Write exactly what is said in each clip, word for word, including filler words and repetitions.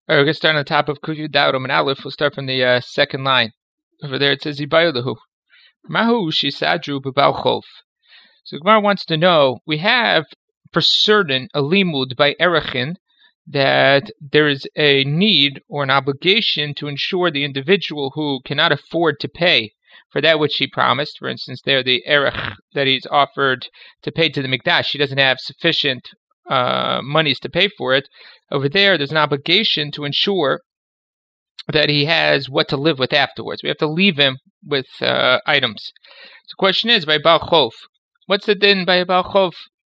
Alright, we're going to start on the top of Kuf Yud Daled Amud Aleph. We'll start from the uh, second line. Over there it says, Yibayolahu. Mahu Shisadru B'Bal Chov. So Gemara wants to know, we have for certain a limud by Erechin that there is a need or an obligation to ensure the individual who cannot afford to pay for that which he promised. For instance, there the Erech that he's offered to pay to the Mikdash, he doesn't have sufficient uh, monies to pay for it. Over there, there's an obligation to ensure that he has what to live with afterwards. We have to leave him with uh, items. So the question is, by Baal Chov, what's the din by Baal Chov?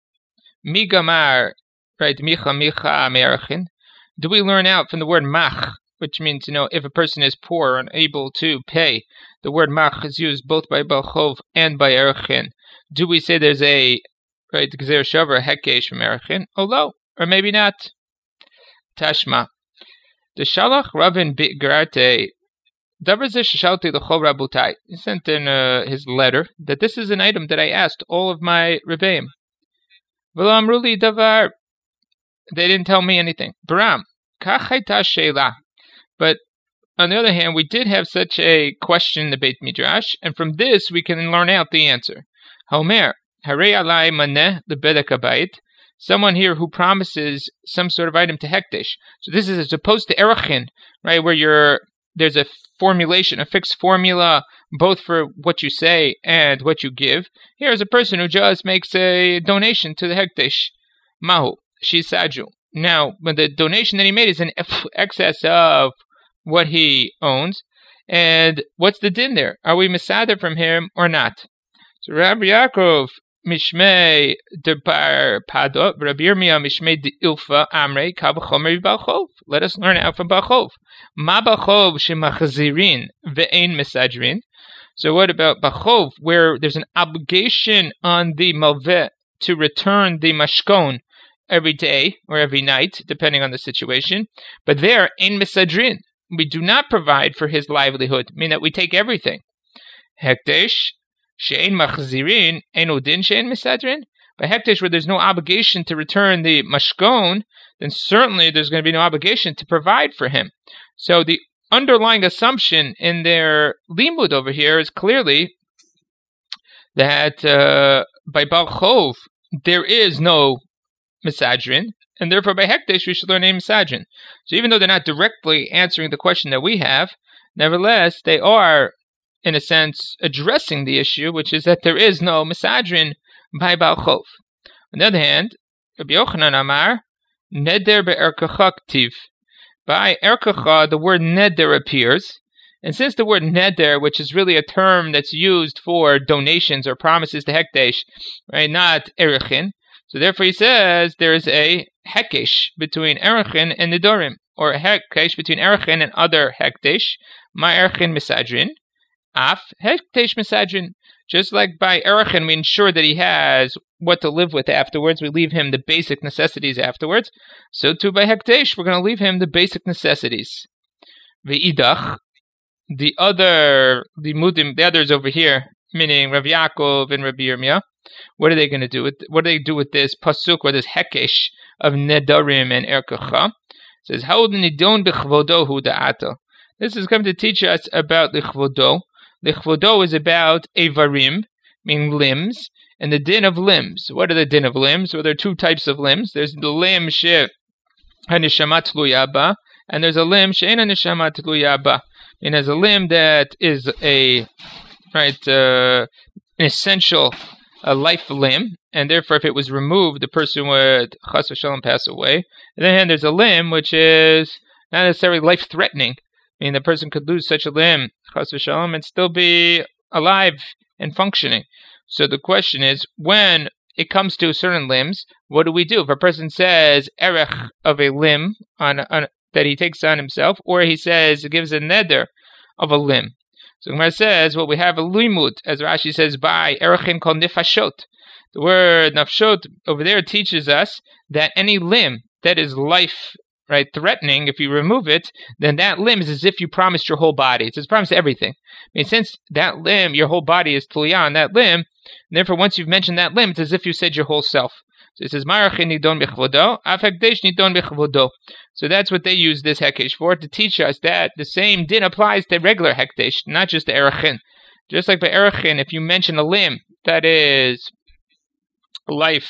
Migamar, right? Micha Micha Me'erechin. Do we learn out from the word mach, which means, you know, if a person is poor or unable to pay, the word mach is used both by Baal Chov and by Erechin. Do we say there's a, right, Gzer Shavar Hekesh from Erechin? Although, or maybe not. Tashma. The Shalach Ravin Grarte Davar Zeh Sheshalti L'chol Rabutai. He sent in uh, his letter that this is an item that I asked all of my Rebbeim. V'lo amru li davar. They didn't tell me anything. Baram. Kach hayta sheila. But on the other hand, we did have such a question in the Beit Midrash, and from this we can learn out the answer. Homer. Harei alai maneh lebedek habayit. Someone here who promises some sort of item to Hekdesh. So this is as opposed to Erechin, right, where you're, there's a formulation, a fixed formula, both for what you say and what you give. Here's a person who just makes a donation to the Hekdesh. Mahu, Shisaju. Now, when the donation that he made is in excess of what he owns, and what's the din there? Are we misader from him or not? So Rabbi Yaakov, Mishmei de Bar Pado, Rabbi Yirmiyah Mishmei de Ilfa Amrei Kabachomer Baal Chov. Let us learn out from Baal Chov. Ma Baal Chov shemachzirin ve'ein misadrin. So what about Baal Chov, where there's an obligation on the malveh to return the mashkon every day or every night, depending on the situation, but there ein misadrin. We do not provide for his livelihood, meaning that we take everything. Hekdesh. She'ein machzirin, ein udin she'ein misadrin. By Hekdesh, where there's no obligation to return the mashkon, then certainly there's going to be no obligation to provide for him. So the underlying assumption in their limud over here is clearly that uh, by Baal Chov there is no misadrin, and therefore by Hekdesh we should learn a misadrin. So even though they're not directly answering the question that we have, nevertheless they are, in a sense, addressing the issue, which is that there is no misadrin by Baal Chov. On the other hand, Rabbi Yochanan Amar, Neder be'erkacha ktiv. By erkacha, the word neder appears, and since the word neder, which is really a term that's used for donations or promises to Hekdesh, right, not Erechin, so therefore he says there is a hekesh between Erechin and Nidorim, or a hekesh between Erechin and other Hekdesh, ma Erechin misadrin. Af Hekdesh misadrin. Just like by Erechin, we ensure that he has what to live with afterwards. We leave him the basic necessities afterwards. So too by Hekdesh, we're going to leave him the basic necessities. Ve'idach, the other, the mudim, the others over here, meaning Rav Yaakov and Rabbi Yirmiyah, what are they going to do with? What do they do with this pasuk or this hekesh of nedarim and erkacha? It says, "How nidon b'chvodo hu da'ata." This is going to teach us about the chvodo. The chvodo is about avarim, meaning limbs, and the din of limbs. What are the din of limbs? Well, there are two types of limbs. There's the limb she hanishama tluya ba, and there's a limb she eina neshama tluya ba. And there's a limb that is a right uh, an essential a life limb, and therefore if it was removed, the person would chas v'shalom pass away. And then there's a limb which is not necessarily life-threatening. I mean, the person could lose such a limb, chas v'shalom, and still be alive and functioning. So the question is, when it comes to certain limbs, what do we do? If a person says erech of a limb on, on that he takes on himself, or he says, gives a neder of a limb. So Gemara says, well, we have a limud, as Rashi says, by erechin called nifashot. The word nafshot over there teaches us that any limb that is life, right, threatening, if you remove it, then that limb is as if you promised your whole body. It's as promised everything. I mean, since that limb, your whole body is tuliyah on that limb, and therefore once you've mentioned that limb, it's as if you said your whole self. So it says Marachin nidon bechvodo, af hekdesh nidon bechvodo. So that's what they use this hekdesh for, to teach us that the same din applies to regular hekdesh, not just the erachin. Just like by erachin, if you mention a limb that is life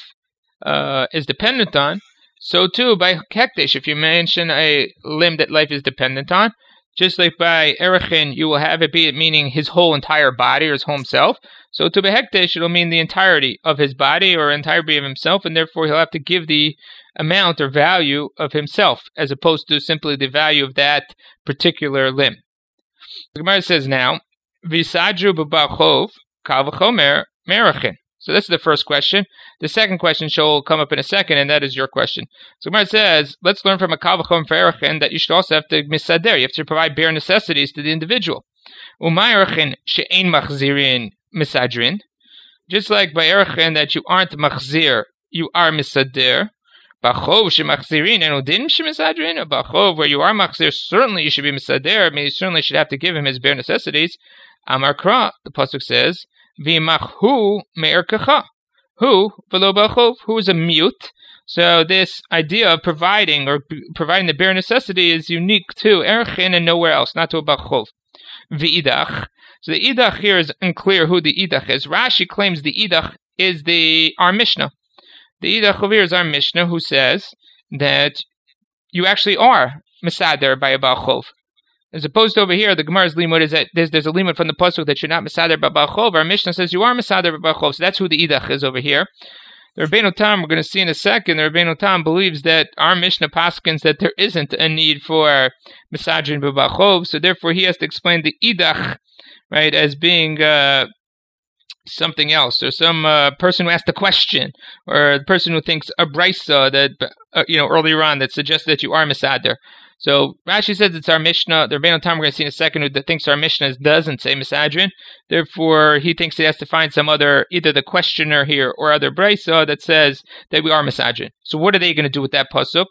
uh, is dependent on, so too by hekdesh, if you mention a limb that life is dependent on, just like by erachin, you will have it be meaning his whole entire body or his whole self. So to by hekdesh, it'll mean the entirety of his body or entirety of himself, and therefore he'll have to give the amount or value of himself, as opposed to simply the value of that particular limb. The Gemara says now, Visadru b'bachov kal v'chomer merachin. So that's the first question. The second question shall come up in a second, and that is your question. So Gemara says, let's learn from a kal v'chomer erachin that you should also have to misader. You have to provide bare necessities to the individual. U'ma'erachin she'ein machzirin misadrin. Just like by erachin that you aren't machzir, you are misader. Bachov shemachzirin and udin shemisadrin. Bachov, where you are machzir, certainly you should be misader. I mean, you certainly should have to give him his bare necessities. Amar Kra, the pasuk says, V'imachhu me'erkacha. Who, below bachov, who is a mute. So this idea of providing or b- providing the bare necessity is unique to erachin and nowhere else, not to a bachov. V'idach. So the idach here is unclear who the idach is. Rashi claims the idach is the our Mishnah. The idach over here is our Mishnah, who says that you actually are misader by a bachov. As opposed to over here, the Gemara's limud is that there's, there's a limud from the pasuk that you're not misader by bachov. Our Mishnah says you are misader by bachov. So that's who the idach is over here. The Rabbeinu Tam, we're going to see in a second, the Rabbeinu Tam believes that our Mishnah paskins that there isn't a need for misadrin by bachov. So therefore he has to explain the idach, right, as being uh, something else, or some uh, person who asked a question, or the person who thinks a brisa that uh, you know earlier on that suggests that you are misader. So Rashi says it's our Mishnah. The Rabbeinu Tam we're going to see in a second who thinks our Mishnah doesn't say misadrin. Therefore, he thinks he has to find some other, either the questioner here or other brisa that says that we are misadrin. So what are they going to do with that pasuk?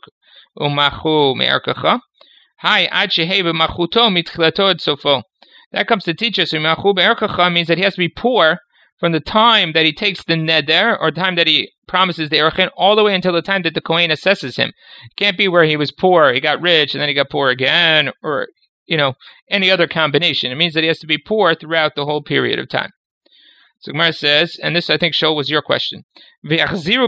Umachu me'erkacha. Hi, ad sheheva machuto mitchilato ad sofo. That comes to teach us umachu me'erkacha means that he has to be poor from the time that he takes the neder, or the time that he promises the erachin, all the way until the time that the Kohen assesses him. It can't be where he was poor, he got rich, and then he got poor again, or, you know, any other combination. It means that he has to be poor throughout the whole period of time. So Gemara says, and this I think Shol was your question, right?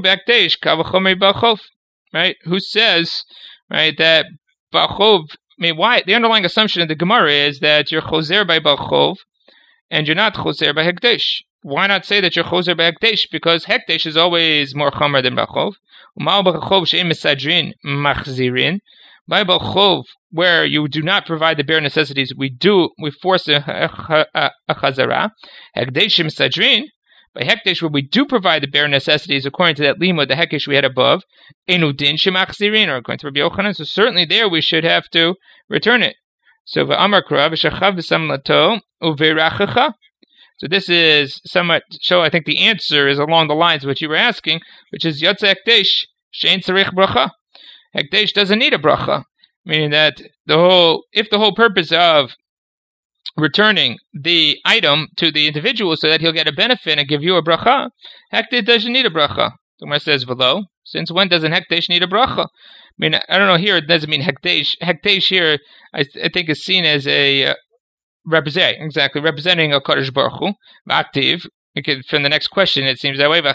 Who says, right, that bachov, I mean, why? The underlying assumption of the Gemara is that you're choser by bachov, and you're not choser by hekdesh. Why not say that you're choser by hekdesh? Because hekdesh is always more chomer than bachov. Umal bachov she'em misadrin machzirin. By bachov, where you do not provide the bare necessities, we do, we force a, a, a, a chazara. Hekdesh misadrin. By hekdesh, where we do provide the bare necessities, according to that limud, the hekdesh we had above, enudin shemachzirin, or according to Rabbi Yochanan. So certainly there we should have to return it. So v'amar kra v'shachav v'samlato uverachacha. So this is somewhat show. I think the answer is along the lines of what you were asking, which is yotze hekdesh shein tzarich bracha. Hekdesh doesn't need a bracha, meaning that the whole, if the whole purpose of returning the item to the individual so that he'll get a benefit and give you a bracha, hekdesh doesn't need a bracha. The Gemara says v'lo. Since when doesn't hekdesh need a bracha? I mean, I don't know. Here it doesn't mean hekdesh. Hekdesh here, I, I think, is seen as a uh, represent exactly representing a Kodesh Baruch Hu. Active. From the next question, it seems that way.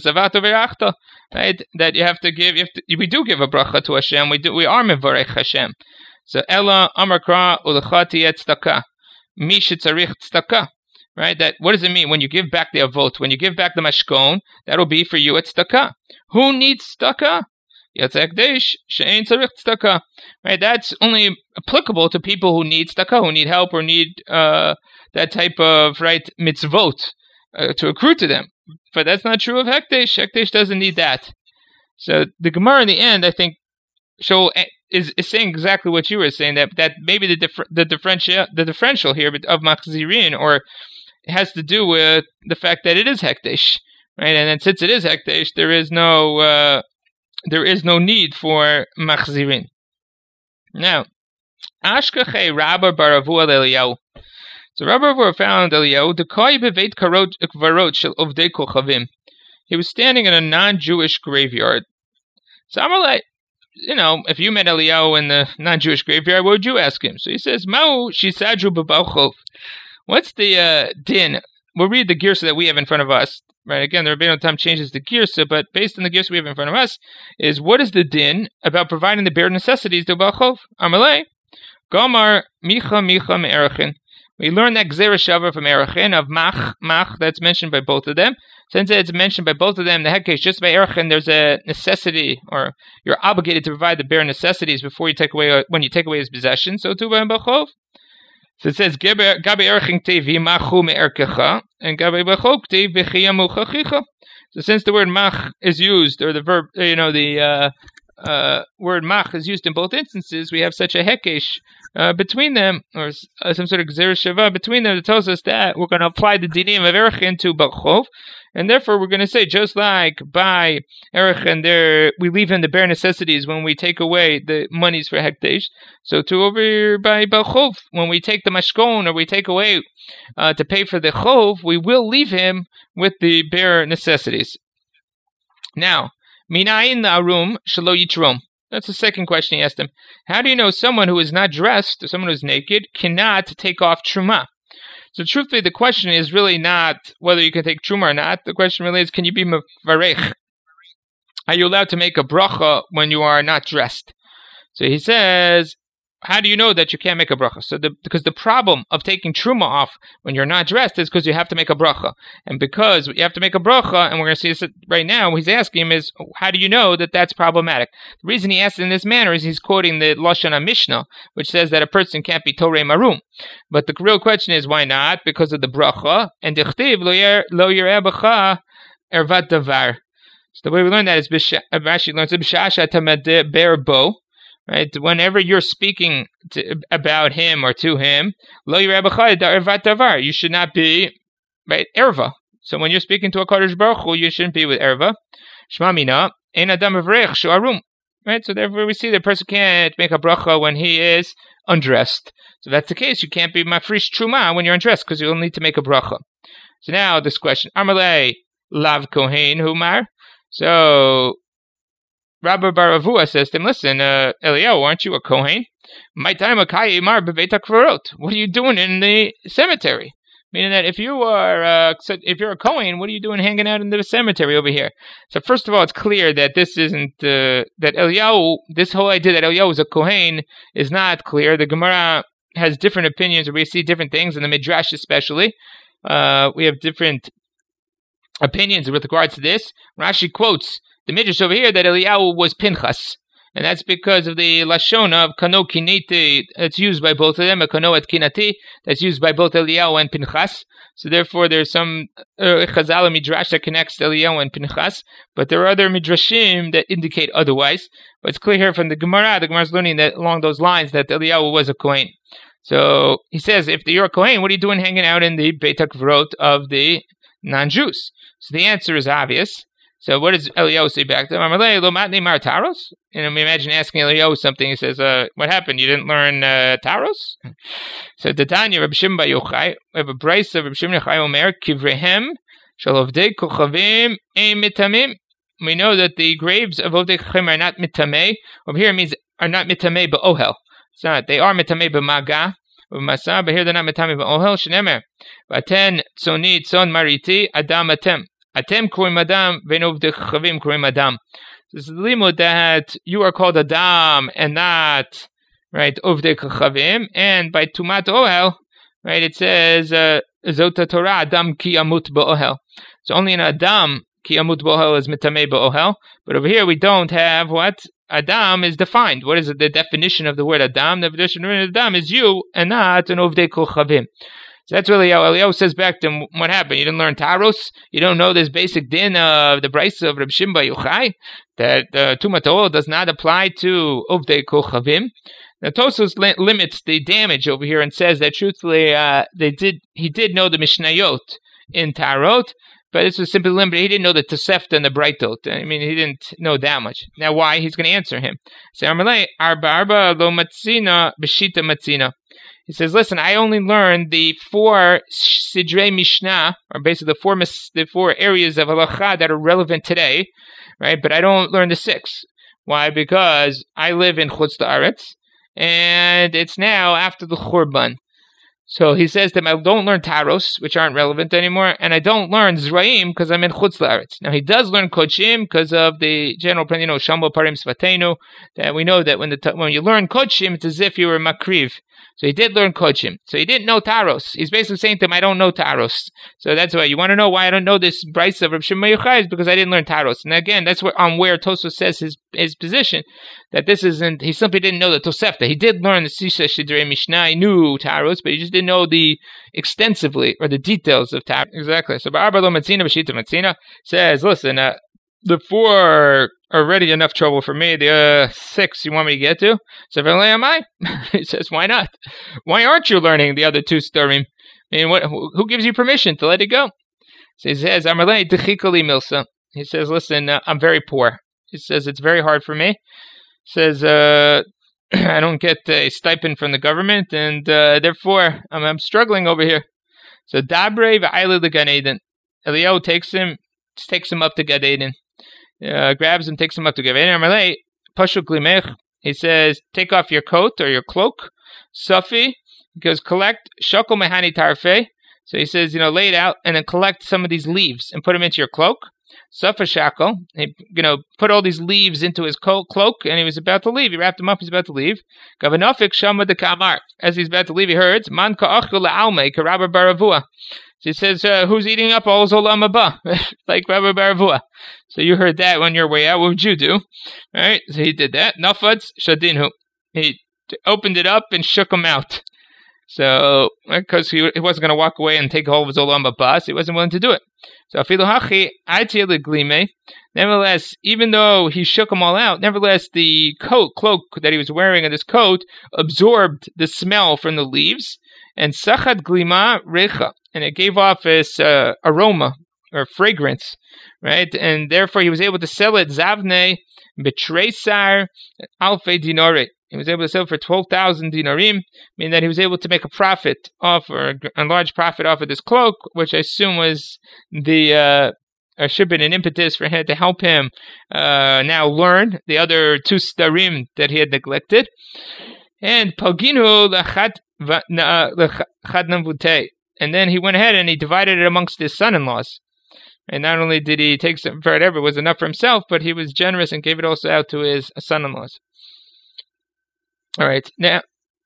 Right? That you have to give. You have to, we do give a bracha to Hashem. We do. We are mevarech Hashem. So Ella Amar Kra Ulechati et Tzedakah. Mi shetzarich tzedakah. Right? That what does it mean when you give back the avot? When you give back the mashkon, that'll be for you at tzedakah. Who needs tzedakah? Yatzekdesh she'ein tzarich tzedakah. Right? That's only applicable to people who need tzedakah, who need help or need uh, that type of right mitzvot uh, to accrue to them. But that's not true of hekdesh. Hekdesh doesn't need that. So the Gemara in the end, I think, show is, is saying exactly what you were saying, that that maybe the differ, the differential the differential here of machzirin, or it has to do with the fact that it is hekdesh, right? And then since it is hekdesh, there is no uh, there is no need for machzirin. Now, Ashkache Rabba Baravu Eliyahu. So Rabba Baravu found Eliyahu the koi beveit karot kvarot shel ovdei kochavim. he was standing in a non-Jewish graveyard. So I'm like, you know, if you met Eliyahu in the non-Jewish graveyard, what would you ask him? So he says, Ma'u shisadru b'balchov. What's the uh, din? We'll read the girsa that we have in front of us. Right, again, the Rabbeinu Tam changes the girsa, but based on the girsa we have in front of us, is what is the din about providing the bare necessities to balchov? Amalei, Gomar micha micha me'erachin. We learn that Gzera Shava from Erachin of Mach, Mach, that's mentioned by both of them. Since it's mentioned by both of them, the Hekesh, just by Erachin, there's a necessity, or you're obligated to provide the bare necessities before you take away, when you take away his possession. So too by Bachov. So it says, Gabe Erachin tevi machu me'erkecha, and Gabe Bachov tevi v'chiyamu chachicha. So since the word Mach is used, or the verb, you know, the uh, uh, word Mach is used in both instances, we have such a Hekesh Uh, between them, or uh, some sort of Gzera Shava between them, that tells us that we're going to apply the dinim of Erachin to Balchov, and therefore we're going to say, just like by Erachin, there we leave in the bare necessities when we take away the monies for Hekdesh, so too over here by Balchov, when we take the Mashkon, or we take away uh, to pay for the Chov, we will leave him with the bare necessities. Now, Minayin Arum Shalo Yitrom. That's the second question he asked him. How do you know someone who is not dressed, someone who is naked, cannot take off truma? So truthfully, the question is really not whether you can take truma or not. The question really is, can you be mevarech? Are you allowed to make a bracha when you are not dressed? So he says, how do you know that you can't make a bracha? So the, because the problem of taking truma off when you're not dressed is because you have to make a bracha. And because you have to make a bracha, and we're going to see this right now, what he's asking him is, how do you know that that's problematic? The reason he asked in this manner is he's quoting the Lashon HaMishnah, which says that a person can't be Torei Marum. But the real question is, why not? Because of the bracha. And Dichtiv lo yireh b'cha ervat davar. So the way we learn that is, Rashi learns, b'shasha tamed ber bo. Right, whenever you're speaking to, about him or to him, lo yireh b'cha ervat davar. You should not be right erva. So when you're speaking to a Kadosh Baruch Hu, you shouldn't be with erva. Shma mina ein adam avrech shu'arum. Right, so therefore we see the person can't make a bracha when he is undressed. So if that's the case, you can't be mafrish truma when you're undressed because you'll need to make a bracha. So now this question, Amalei lav kohen humar. So Rabbi Baravua says to him, listen, uh, Eliyahu, aren't you a Kohen? My time a Mar b'Beit HaKvarot. What are you doing in the cemetery? Meaning that if you are, uh, if you're a Kohen, what are you doing hanging out in the cemetery over here? So first of all, it's clear that this isn't, uh, that Eliyahu, this whole idea that Eliyahu is a Kohen is not clear. The Gemara has different opinions, or we see different things, in the Midrash especially. Uh, we have different opinions with regards to this. Rashi quotes the Midrash over here that Eliyahu was Pinchas, and that's because of the Lashon of Kano Kiniti. It's used by both of them, a Kano at Kinati, that's used by both Eliyahu and Pinchas. So therefore there's some uh, Chazal Midrash that connects Eliyahu and Pinchas, but there are other Midrashim that indicate otherwise. But it's clear here from the Gemara, the Gemara is learning that along those lines that Eliyahu was a Kohen. So he says, if you're a Kohen, what are you doing hanging out in the Beit HaKvarot of the non-Jews? So the answer is obvious. So what does Eliyahu say back to him? And we imagine asking Eliyahu something. He says, uh, what happened? You didn't learn uh, Taros? So the Tanya, Reb Shimon Bar Yochai, we have a brace of Reb Shimon Bar Yochai Omer, Kivrehem, Shalovdei Kochavim, Ein Mitamim. We know that the graves of Ovdei Kochavim are not mitamei. Over here it means are not mitamei ba'ohel. It's not. They are mitamei b'maga, b'masa, but here they're not mitamei ba'ohel. Shenemer, Vaten Tzoni Tzon Mariti Adam Atem. Atem korim Adam, ve'novdei Kochavim korim Adam. This is the limud that you are called Adam and not, right, Ovdei Kochavim. And by Tumat Ohel, right, it says, Zota Torah Adam ki amut ba'ohel. So only an Adam ki amut ba'ohel is mitamei ba'ohel. But over here we don't have what? Adam is defined. What is it, the definition of the word Adam? The definition of Adam is you and not an Ovdei Kochavim. So that's really how Eliyahu says back to him, what happened? You didn't learn Taros? You don't know this basic din of the Brisa of Reb Shimon Bar Yochai? That uh, Tumat Ohel does not apply to Ovdei Kochavim. Now Tosfos li- limits the damage over here and says that truthfully uh, they did he did know the Mishnayot in Tarot, but this was simply limited. He didn't know the Tosefta and the Breitot. I mean, he didn't know that much. Now why? He's going to answer him. Say, Arba Arba lo matzina b'shita matzina. He says, listen, I only learned the four Sidrei Mishnah, or basically the four, the four areas of halacha that are relevant today, right? But I don't learn the six. Why? Because I live in Chutz La'aretz, and it's now after the Churban. So he says that I don't learn Taros, which aren't relevant anymore, and I don't learn Zraim because I'm in Chutz La'aretz. Now he does learn Kodshim because of the general, you know, Shamo Parim Svatenu, that we know that when the when you learn Kodshim, it's as if you were Makriv. So he did learn Kodshim. So he didn't know Taros. He's basically saying to him, I don't know Taros. So that's why you want to know why I don't know this Brisa of Reb Shimon Yochai is because I didn't learn Taros. And again, that's where on where Tosfos says his his position, that this isn't, he simply didn't know the Tosefta. He did learn the Sisha Shidrei Mishnah, he knew Taros, but he just didn't know the extensively or the details of Taros. Exactly. So Ba'arba Lo Matzina B'Shita Matzina says, listen, uh, the four are already enough trouble for me. The uh, six you want me to get to? So am I? He says, why not? Why aren't you learning the other two storim? I mean, what, who gives you permission to let it go? So he says, Amalei Techikali Milsa. He says, listen, uh, I'm very poor. He says, it's very hard for me. He says, uh, I don't get a stipend from the government, and uh, therefore I'm, I'm struggling over here. So Dabre v'Aila the Gan Eden. Eliyahu takes him, takes him up to Gan Eden. Uh, grabs him, takes him up to Gan Eden. Pashuk Limech. He says, take off your coat or your cloak. Safi, he goes, collect Shokol Mehani Tarfe. So he says, you know, lay it out and then collect some of these leaves and put them into your cloak. Safa Shackle, he, you know, put all these leaves into his co- cloak and he was about to leave. He wrapped them up, he's about to leave. Gavanofik Shama de Kamar. As he's about to leave, he heard, Man Ka'achul La'alme Karabba Baravua. So he says, uh, who's eating up all Zolam Abba? Like Rabbi Baravua. So you heard that on your way out. What would you do? All right, so he did that. Nafatz Shadinhu. He opened it up and shook him out. So, because he, he wasn't going to walk away and take hold of his Olam Abbas, he wasn't willing to do it. So, nevertheless, even though he shook them all out, nevertheless, the coat, cloak that he was wearing in this coat absorbed the smell from the leaves, and Sachat Glima Recha, and it gave off this uh, aroma or fragrance, right? And therefore, he was able to sell it, Zavne, Betresar, Alfe Dinore. He was able to sell it for twelve thousand dinarim, meaning that he was able to make a profit off, or a large profit off of this cloak, which I assume was the, uh, or should have been an impetus for him to help him uh, now learn the other two starim that he had neglected. And Paginu Lachadnavute. And then he went ahead and he divided it amongst his son-in-laws. And not only did he take some for whatever was enough for himself, but he was generous and gave it also out to his son-in-laws. All right, now.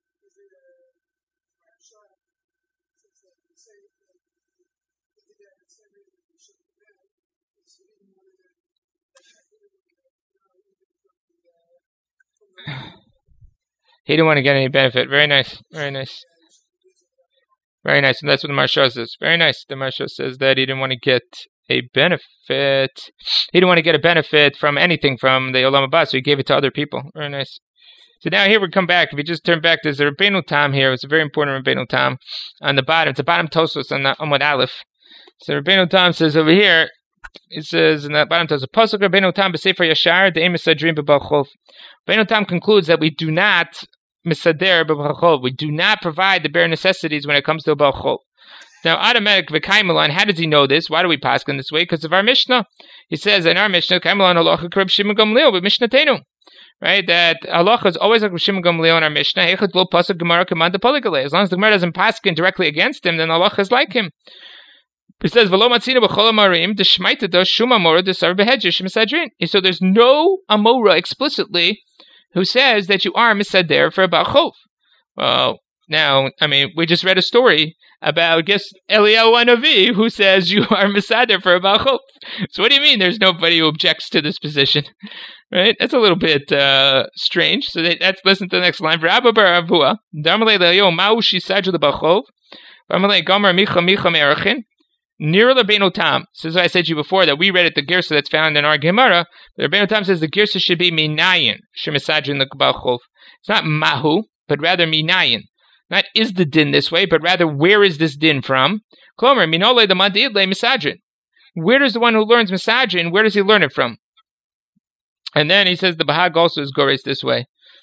He didn't want to get any benefit. Very nice, very nice. Very nice, and that's what the Maharsha says. Very nice. The Maharsha says that he didn't want to get a benefit. He didn't want to get a benefit from anything from the Olam Haba, so he gave it to other people. Very nice. So now here we come back. If we just turn back, there's a Rabbeinu Tam here. It's a very important Rabbeinu Tam on the bottom. It's the bottom Tosfos on the Amud Aleph. So Rabbeinu Tam says over here, it says in the bottom Tosfos, Pasuk Rabbeinu Tam b'Sefer Yashar de'em misadrim b'Balchov. Rabbeinu Tam concludes that we do not misader b'Balchov. We do not provide the bare necessities when it comes to Balchov. Now, automatic v'Kaimelan, how does he know this? Why do we pass in this way? Because of our Mishnah. He says in our Mishnah, Kaimelan halacha k'Reb Shimon Gamliel b'Mishnatenu. Right, that halacha is always like Reb Shimon Gamliel in our Mishnah. As long as the Gemara doesn't paskin directly against him, then halacha is like him. He says, "V'lo matzina b'chol amarim d'shmaita do shum amora d'sar behedjish misadrin." So there's no amora explicitly who says that you are misader for a balchov. Well, now, I mean, we just read a story about, I guess, Eliyahu Hanavi, who says you are misader for a balchov. So what do you mean there's nobody who objects to this position? Right? That's a little bit uh, strange. So they, let's listen to the next line. Rabba bar Avua, Darmalei Le'yo Ma'u Shisaju L'Balchov, Darmalei Gomer Micha Micha Me'erchin, Nir L'Beinu Tam. So as I said to you before, that we read it, the Gersa that's found in our Gemara, the L'Beinu Tam says the Gersa should be Minayin, Shemisajin L'Balchov. It's not Mahu, but rather Minayin. Not is the din this way, but rather where is this din from? Klomer, Minole the Madid Le Misajin. Where does the one who learns Misajin, where does he learn it from? And then he says the Bahag also is gores this way.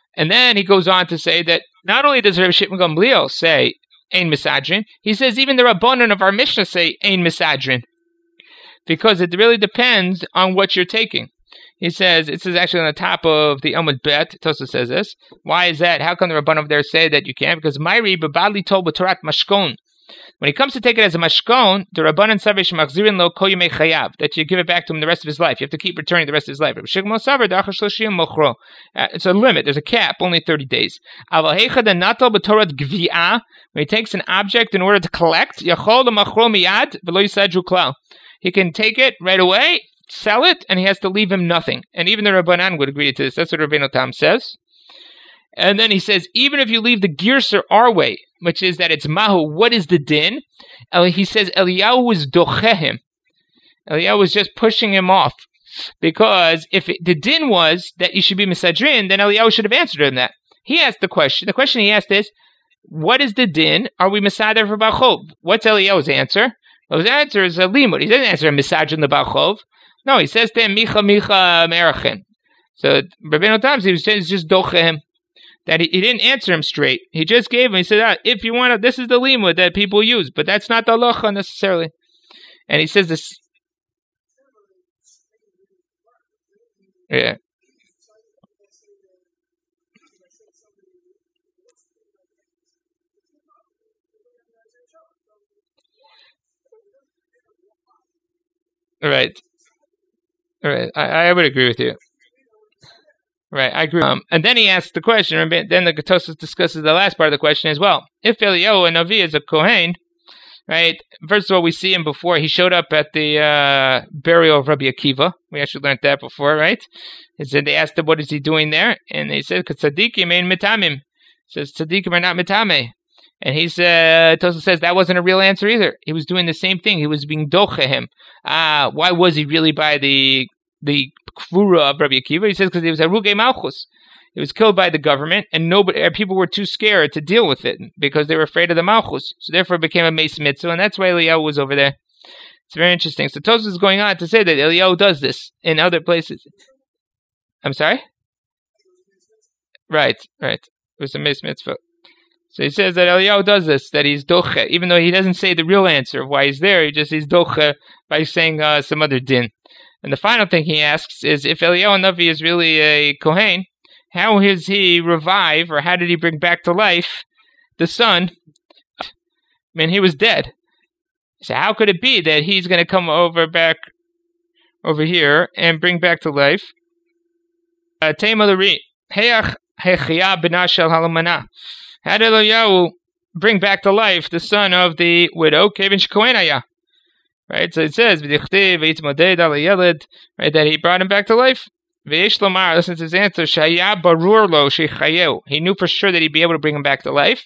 And then he goes on to say that not only does Rabbi Shimon Gamliel say Ein Misadrin, he says even the Rabbanan of our Mishnah say Ein Misadrin, because it really depends on what you're taking. He says, it says actually on the top of the Amud Bet, Tosa says this. Why is that? How come the Rabbanan over there say that you can't? Because Mayri Babali told B'Torat Mashkon. When he comes to take it as a mashkon, the Rabbanan Savish Machzirin Lo Kol Yemei Chayav, that you give it back to him the rest of his life. You have to keep returning the rest of his life. It's a limit. There's a cap, only thirty days. When he takes an object in order to collect, he can take it right away, sell it, and he has to leave him nothing. And even the Rabbanan would agree to this. That's what Rabbeinu Tam says. And then he says, even if you leave the girser our way, which is that it's mahu, what is the din? He says Eliyahu was dochehim. Eliyahu was just pushing him off. Because if it, the din was that you should be misadrin, then Eliyahu should have answered him that. He asked the question. The question he asked is, what is the din? Are we misader for Bachov? What's Eliyahu's answer? Well, his answer is a limud. He doesn't answer misadrin the Bachov. No, he says to him, micha micha merachin. So Rabbeinu Tam, he was just, just dochehim. That he, he didn't answer him straight. He just gave him, he said, ah, if you want to, this is the limud that people use, but that's not the halacha necessarily. And he says this. Yeah. All right. All right. I, I would agree with you. Right, I agree. Um, and then he asks the question, and then the Tosfos discusses the last part of the question as well. If Eliyahu a Navi is a Kohen, right, first of all, we see him before. He showed up at the uh, burial of Rabbi Akiva. We actually learned that before, right? He said, they asked him, what is he doing there? And they said, Tzadikim ain't mitamim. He says, Tzadikim are not mitame. And he said, Tosfos says, that wasn't a real answer either. He was doing the same thing. He was being dochehim. Ah, why was he really by the the Kvura of Rabbi Akiva? He says because he was Arugei Malchus. He was killed by the government, and nobody, people were too scared to deal with it because they were afraid of the Malchus. So therefore it became a Meis Mitzvah, and that's why Eliyahu was over there. It's very interesting. So Tosfos is going on to say that Eliyahu does this in other places. I'm sorry? Right, right. It was a Meis Mitzvah. So he says that Eliyahu does this, that he's doche, even though he doesn't say the real answer of why he's there, he just he's doche by saying uh, some other din. And the final thing he asks is, if Eliyahu Navi is really a Kohen, how does he revive, or how did he bring back to life the son? I mean, he was dead. So how could it be that he's going to come over back over here and bring back to life? Tema l'ri, heach hechia b'na shel halamana. How did Eliyahu bring back to life the son of the widow, Kevin Shkohenaya? Right, so it says, right, that he brought him back to life. Listen to his answer. He knew for sure that he'd be able to bring him back to life.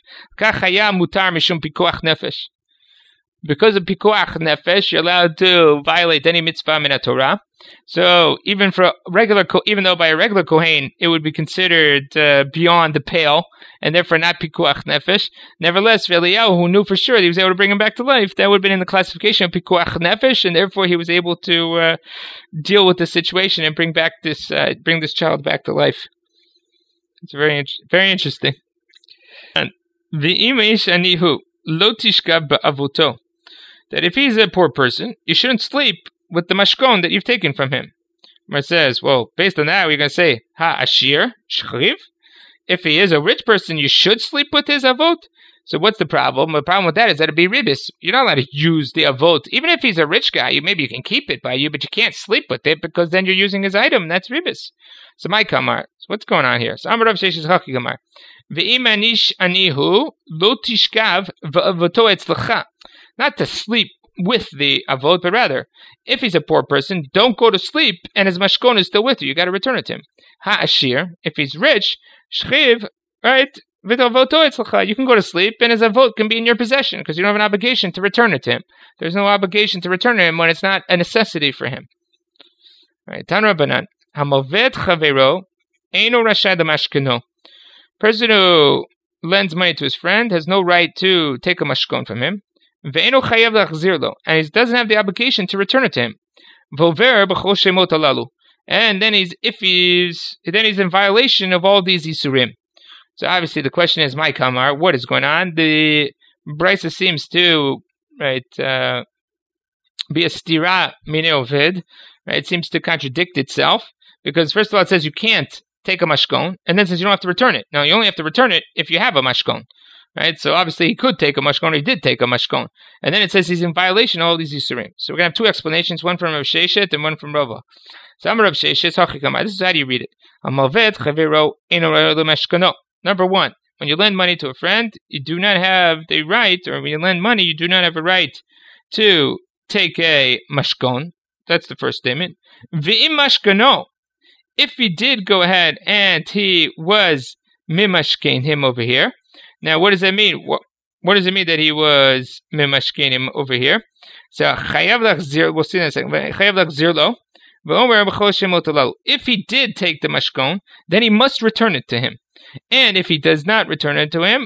Because of pikuach nefesh, you're allowed to violate any mitzvah min Torah. So even for regular, even though by a regular kohen it would be considered uh, beyond the pale, and therefore not pikuach nefesh. Nevertheless, for Eliyahu, who knew for sure that he was able to bring him back to life, that would have been in the classification of pikuach nefesh, and therefore he was able to uh, deal with the situation and bring back this, uh, bring this child back to life. It's very, very interesting. And v'imesh anihu lo tishka ba'avuto. That if he's a poor person, you shouldn't sleep with the mashkon that you've taken from him. It says, well, based on that, we're going to say, ha ashir shchriv. If he is a rich person, you should sleep with his avot. So what's the problem? The problem with that is that it'd be ribis. You're not allowed to use the avot. Even if he's a rich guy, you maybe you can keep it by you, but you can't sleep with it because then you're using his item. That's ribis. So my kamar. So what's going on here? So Amar Rav Sheshes Chaki Kamar. Ve'im anish anihu lo tishkav v'avoto etzlecha. Not to sleep with the avot, but rather, if he's a poor person, don't go to sleep and his mashkon is still with you. You got to return it to him. Ha-ashir, if he's rich, shchiv, right, you can go to sleep and his avot can be in your possession because you don't have an obligation to return it to him. There's no obligation to return to him when it's not a necessity for him. Right, Tan Rabbanan, hamovet chavero, eino rashad mashkeno. Person who lends money to his friend has no right to take a mashkon from him. And he doesn't have the obligation to return it to him. and then he's if he's then he's in violation of all these isurim. So obviously the question is, my kamar, what is going on? The Brisa seems to right uh, be a stira mine ovid, right? It seems to contradict itself because first of all it says you can't take a mashkon, and then says you don't have to return it. Now you only have to return it if you have a mashkon, right? So obviously he could take a mashkon, or he did take a mashkon, and then it says he's in violation of all these yisurim. So we're gonna have two explanations, one from Rav Sheshet and one from Rava. So I'm Rav Sheshet. This is how do you read it? Number one, when you lend money to a friend, you do not have the right, or when you lend money, you do not have a right to take a mashkon. That's the first statement. V'im mashkano. If he did go ahead and he was mimashkein him over here. Now, what does that mean? What, what does it mean that he was mimashkein him over here? So, chayav lachzir, we'll see in a second. Chayav lachzir lo. If he did take the mashkon, then he must return it to him. And if he does not return it to him,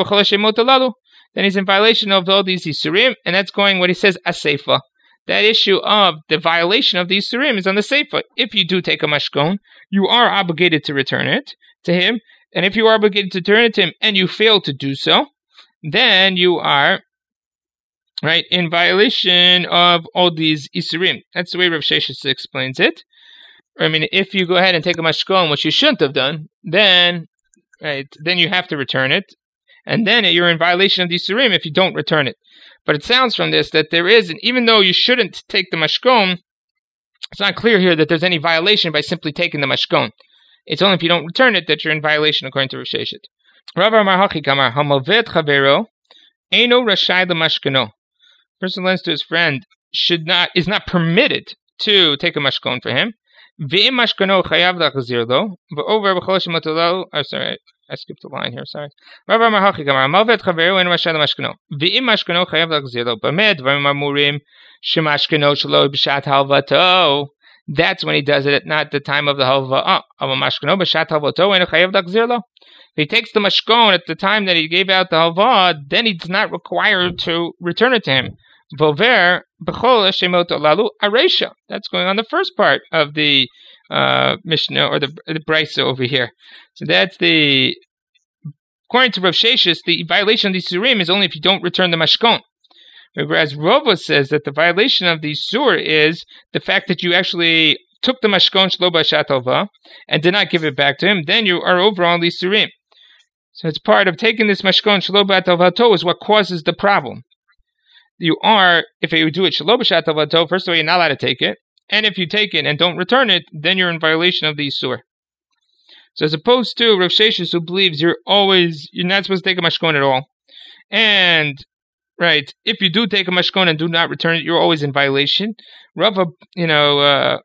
then he's in violation of all these isurim, and that's going what he says aseifa. That issue of the violation of these isurim is on the seifa. If you do take a mashkon, you are obligated to return it to him, and if you are obligated to return it to him and you fail to do so, then you are right in violation of all these isurim. That's the way Rav Sheshet explains it. I mean, if you go ahead and take a mashkon, which you shouldn't have done, then right, then you have to return it, and then you're in violation of the isurim if you don't return it. But it sounds from this that there is, and even though you shouldn't take the mashkon, it's not clear here that there's any violation by simply taking the mashkon. It's only if you don't return it that you're in violation, according to Rav Sheshet. Rav Amar Hachi Kamar Hamalvet Chavero Eino Rashai L'Mashkano. Person lends to his friend should not is not permitted to take a mashkon for him. V'im mashkano chayav lachzir lo. V'over b'chol shemotalo. Oh, sorry, I skipped a line here. Sorry. Rav Amar Hachi Kamar Hamalvet Chavero Eino Rashai L'Mashkano. V'im mashkano chayav lachzir lo. B'med v'im amurim shemashkano shelo b'shat halvato. That's when he does it, at not the time of the halva of a mashkano b'shat halvato and chayav lachzir lo. If he takes the mashkon at the time that he gave out the halva, then he's not required to return it to him. Vover b'chol shemot alalu aresha. That's going on the first part of the uh, Mishnah or the the Brisa over here. So that's the according to Rav Sheshet, the violation of the isurim is only if you don't return the mashkon. Whereas Rava says that the violation of the isur is the fact that you actually took the mashkon shelo b'shat halva and did not give it back to him. Then you are over on the isurim. So it's part of taking this mashkon shelo b'shat halvato is what causes the problem. You are, if you do it shelo b'shat halvato, first of all, you're not allowed to take it. And if you take it and don't return it, then you're in violation of the isur. So as opposed to Rav Sheshet, who believes you're always, you're not supposed to take a mashkon at all. And, right, if you do take a mashkon and do not return it, you're always in violation. Rava, you know, uh,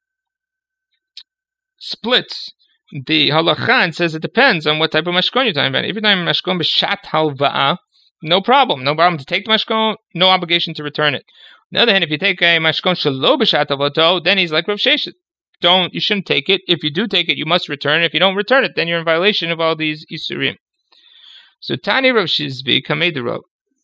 splits the halacha and says it depends on what type of mashkon you're talking about. If you're talking about mashkon b'shat halva'a, no problem. No problem to take the mashkon, no obligation to return it. On the other hand, if you take a mashkon shelo b'shat halvato, then he's like Rav Sheshet. Don't, you shouldn't take it. If you do take it, you must return it. If you don't return it, then you're in violation of all these isurim. So Tani Rav Shizvi Kamei Dero.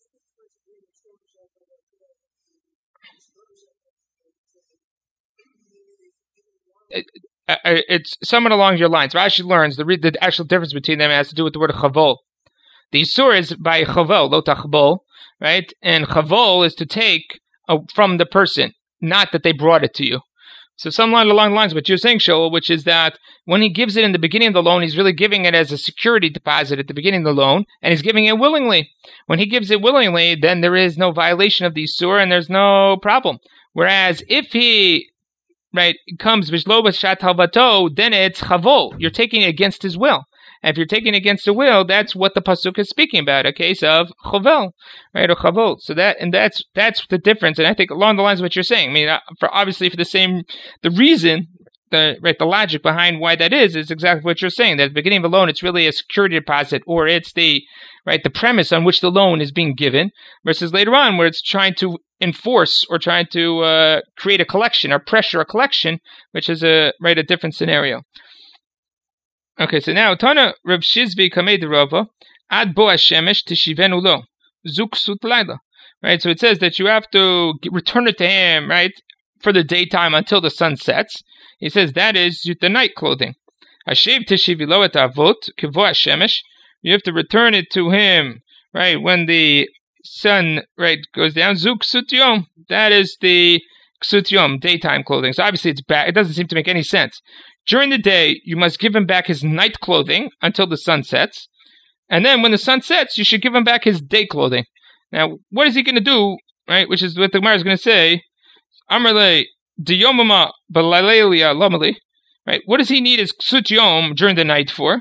It's somewhat along your lines. Rashi learns the the actual difference between them has to do with the word chavol. The isur is by chavol, lo tachbol, right? And chavol is to take uh, from the person, not that they brought it to you. So some line along the lines what you're saying, Shaul, which is that when he gives it in the beginning of the loan, he's really giving it as a security deposit at the beginning of the loan, and he's giving it willingly. When he gives it willingly, then there is no violation of the isur, and there's no problem. Whereas if he right comes b'shlo b'shat halvato, then it's chavol. You're taking it against his will. And if you're taking it against the will, that's what the pasuk is speaking about, a case of chavel, right, or chavol. So that and that's that's the difference. And I think along the lines of what you're saying, I mean, for obviously for the same, the reason, the right, the logic behind why that is is exactly what you're saying. That at the beginning of a loan, it's really a security deposit, or it's the right the premise on which the loan is being given, versus later on where it's trying to enforce or trying to uh, create a collection or pressure a collection, which is a right a different scenario. Okay, so now Tana Rav Shizvi Kamei Derava Ad Bo Hashemesh Tishivenu Lo Zuk Sut Laila. Right, so it says that you have to return it to him, right, for the daytime until the sun sets. He says that is the night clothing. Hashiv teshivilo et avot kivo hashemesh. You have to return it to him, right, when the sun, right, goes down. Zuk ksut yom. That is the ksut yom, daytime clothing. So obviously it's back. It doesn't seem to make any sense. During the day, you must give him back his night clothing until the sun sets. And then when the sun sets, you should give him back his day clothing. Now, what is he going to do, right, which is what the Gemara is going to say. Amarle diyomama balalelia lamali. Right, what does he need his ksut yom during the night for?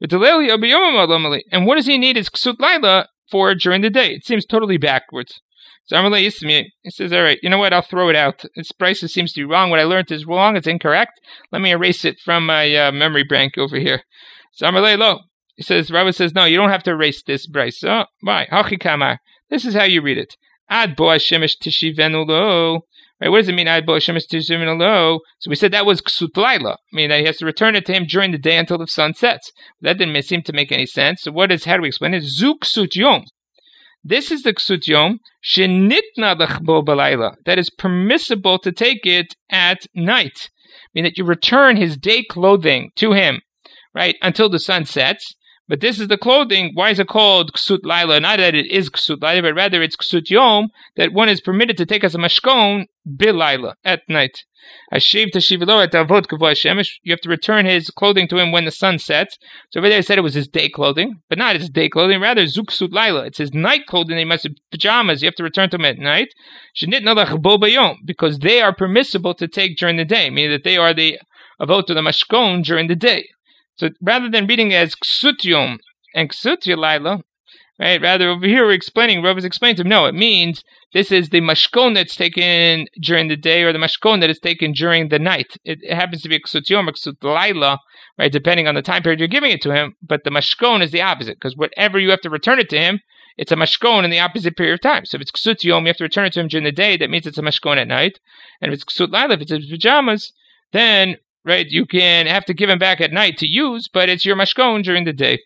And what does he need his ksut laila for during the day? It seems totally backwards. So Amarle Yismi, he says, all right, you know what, I'll throw it out. This price seems to be wrong. What I learned is wrong, it's incorrect. Let me erase it from my uh, memory bank over here. So Amarle lo. He says, Rabbi says, no, you don't have to erase this price. So, why? Hachi kamar. This is how you read it. Ad bo hashemesh tishivenu lo. Right, what does it mean? Ad bo hashemesh tishivenu lo. So we said that was ksut laila. I mean, that he has to return it to him during the day until the sun sets. That didn't seem to make any sense. So what is, how do we explain it? Zu ksut yom. This is the ksut yom shenitna l'chbo b'layla. That is permissible to take it at night. I mean that you return his day clothing to him, right, until the sun sets. But this is the clothing. Why is it called ksut laila? Not that it is ksut laila, but rather it's ksut yom, that one is permitted to take as a mashkon bilayla, at night. Hashiv teshivilo et avot kavod shemesh. You have to return his clothing to him when the sun sets. So over there it said it was his day clothing, but not his day clothing. Rather, zuk ksut laila. It's his night clothing. He must have pajamas. You have to return to him at night. Shenitna l'chbo bayom, because they are permissible to take during the day, meaning that they are the avot or the mashkon during the day. So rather than reading it as ksut yom and ksut laila, right? Rather over here we're explaining, Rav is explaining to him, no, it means this is the mashkon that's taken during the day or the mashkon that is taken during the night. It, it happens to be a ksut yom or ksut laila, right? Depending on the time period you're giving it to him. But the mashkon is the opposite, because whatever you have to return it to him, it's a mashkon in the opposite period of time. So if it's ksut yom, you have to return it to him during the day. That means it's a mashkon at night. And if it's ksut laila, if it's his pajamas, then right, you can have to give him back at night to use, but it's your mashkon during the day.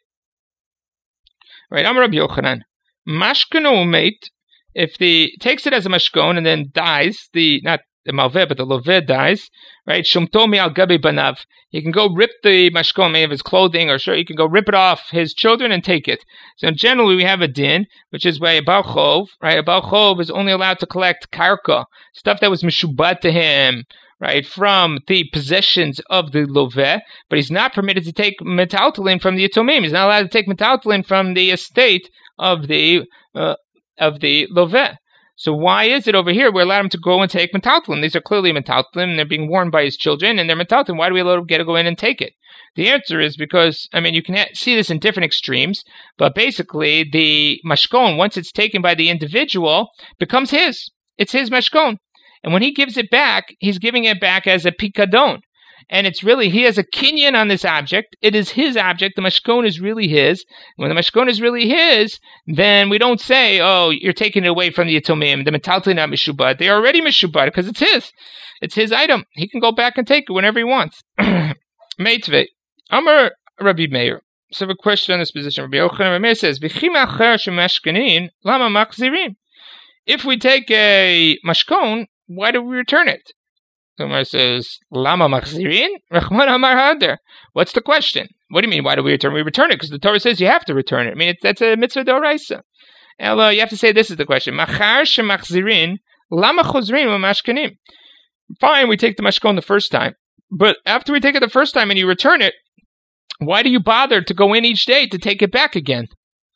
Right, Amar Rabbi Yochanan, mashkonu mate, if the takes it as a mashkon and then dies, the not the malveh but the loveh dies, right? Shumto mi al gabi banav. He can go rip the mashkon, maybe of his clothing or shirt. He can go rip it off his children and take it. So generally we have a din, which is why a bal chov, right? A bal chov is only allowed to collect karka, stuff that was mishubat to him, right, from the possessions of the loveh, but he's not permitted to take metaltalin from the yatomim. He's not allowed to take metaltalin from the estate of the uh, of the loveh. So why is it over here we allow him to go and take metaltalin? These are clearly metaltalin, and they're being worn by his children, and they're metaltalin. Why do we allow him to get to go in and take it? The answer is because, I mean, you can ha- see this in different extremes, but basically the mashkon, once it's taken by the individual, becomes his. It's his mashkon. And when he gives it back, he's giving it back as a pikadon. And it's really, he has a kinyan on this object. It is his object. The mashkon is really his. When the mashkon is really his, then we don't say, oh, you're taking it away from the yatomim. The metaltalin not mishubad. They are already mishubad because it's his. It's his item. He can go back and take it whenever he wants. Meitvei. Amar Rabbi Meir. So I have a question on this position. Rabbi Yochanan Rabbi Meir says, V'chim acher shemashkenin, lama machzirin. If we take a mashkon, why do we return it? The Gemara says, Lama machzirin? Rachman amar hader. What's the question? What do you mean, why do we return? We return it because the Torah says you have to return it. I mean, it's, that's a mitzvah d'oraisa. Ella, you have to say this is the question. Machar shemachzirin, lama chozrin mashkanim. Fine, we take the mashkon the first time. But after we take it the first time and you return it, why do you bother to go in each day to take it back again?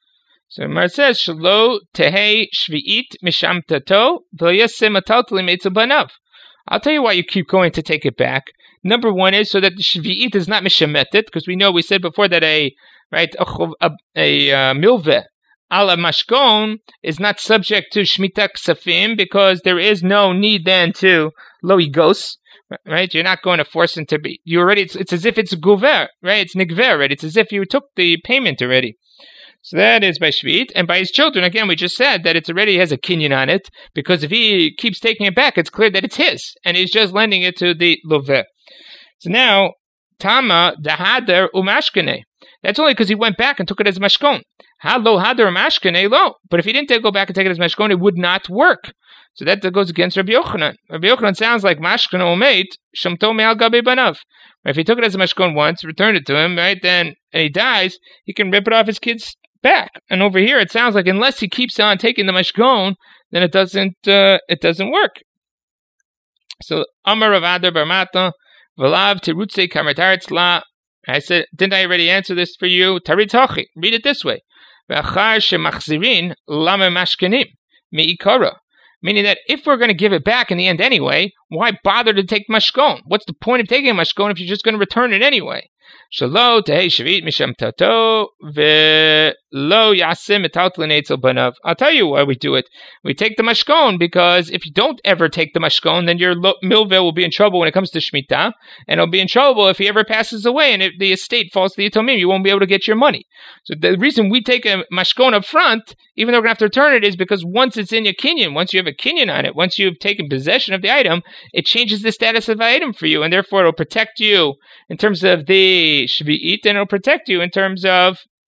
So Mar says, Shalo tehei shvi'it misham tato v'yaseh mataltalim etzel banav. I'll tell you why you keep going to take it back. Number one is so that the shvi'it is not mishametet, because we know we said before that a right a, a, a uh, milveh ala mashkon is not subject to shmita ksafim because there is no need then to lo yigos. Right, you're not going to force him to be. You already. It's, it's as if it's guver, right? It's nigver, right? It's as if you took the payment already. So that is by Shvit, and by his children, again, we just said that it's already has a kinyan on it, because if he keeps taking it back, it's clear that it's his, and he's just lending it to the loveh. So now, Tama, Dahader, Umashkene. That's only because he went back and took it as mashkon. Halo hadar mashkene lo. But if he didn't go back and take it as mashkon, it would not work. So that goes against Rabbi Yochanan. Rabbi Yochanan sounds like mashkon omeit shamto me'al gabe banav. If he took it as a mashkon once, returned it to him, right, then and he dies, he can rip it off his kid's back. And over here, it sounds like unless he keeps on taking the mashkon, then it doesn't uh, it doesn't work. So Amar Rav Adar bar Mata v'lav terutze kamartaretz la. I said, didn't I already answer this for you? Tarit hachi. Read it this way. V'achar shemachzirin lama mashkenim mi'ikara. Meaning that if we're going to give it back in the end anyway, why bother to take mashkon? What's the point of taking a mashkon if you're just going to return it anyway? Shalo tehei shavit misham tato ve'lo yasim etaltlin etzel banav. I'll tell you why we do it. We take the mashkon because if you don't ever take the mashkon, then your milveh will be in trouble when it comes to shmita, and it'll be in trouble if he ever passes away and if the estate falls to the yatomim, you won't be able to get your money. So the reason we take a mashkon up front, even though we're going to have to return it, is because once it's in your kinyan, once you have a kinyan on it, once you've taken possession of the item, it changes the status of the item for you, and therefore it'll protect you in terms of the shvi'it, and it'll protect you in terms of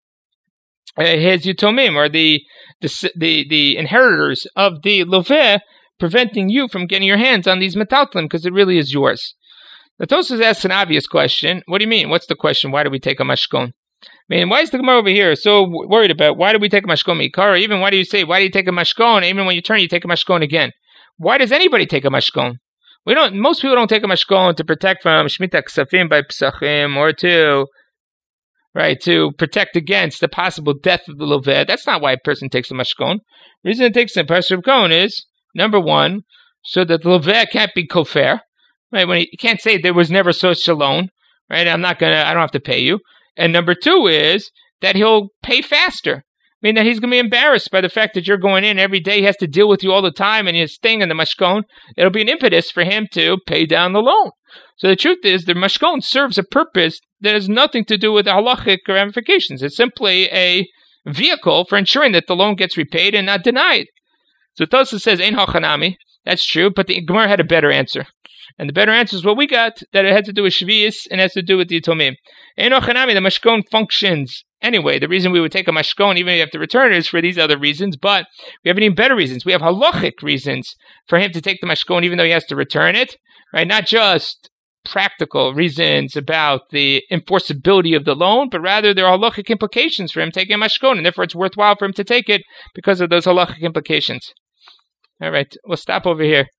uh, his yutomim, or the, the the the inheritors of the loveh, preventing you from getting your hands on these metaltlim, because it really is yours. The Tosfos asks an obvious question. What do you mean? What's the question? Why do we take a mashkon? I mean, why is the Gemara over here so worried about why do we take a mashkon mikara? Even why do you say, why do you take a mashkon? Even when you turn, you take a mashkon again. Why does anybody take a mashkon? We don't. Most people don't take a mashkon to protect from shmita ksafim by psachim, or to, right, to protect against the possible death of the loveh. That's not why a person takes a mashkon. The reason it takes a mashkon is, number one, so that the loveh can't be kofer. Right, when he, he can't say there was never such a loan. Right, I'm not gonna. I don't have to pay you. And number two is that he'll pay faster. I mean, that he's going to be embarrassed by the fact that you're going in every day. He has to deal with you all the time, and he's staying in the mashkon. It'll be an impetus for him to pay down the loan. So the truth is, the mashkon serves a purpose that has nothing to do with the halachic ramifications. It's simply a vehicle for ensuring that the loan gets repaid and not denied. So Tosfos says, Ein hachanami. That's true, but the Gemara had a better answer. And the better answer is what we got, that it had to do with shvius and has to do with the yatomim. Ein hachanami, the mashkon functions anyway. The reason we would take a mashkon, even if you have to return it, is for these other reasons, but we have even better reasons. We have halachic reasons for him to take the mashkon, even though he has to return it, right? Not just practical reasons about the enforceability of the loan, but rather there are halachic implications for him taking a mashkon, and therefore it's worthwhile for him to take it because of those halachic implications. All right, we'll stop over here.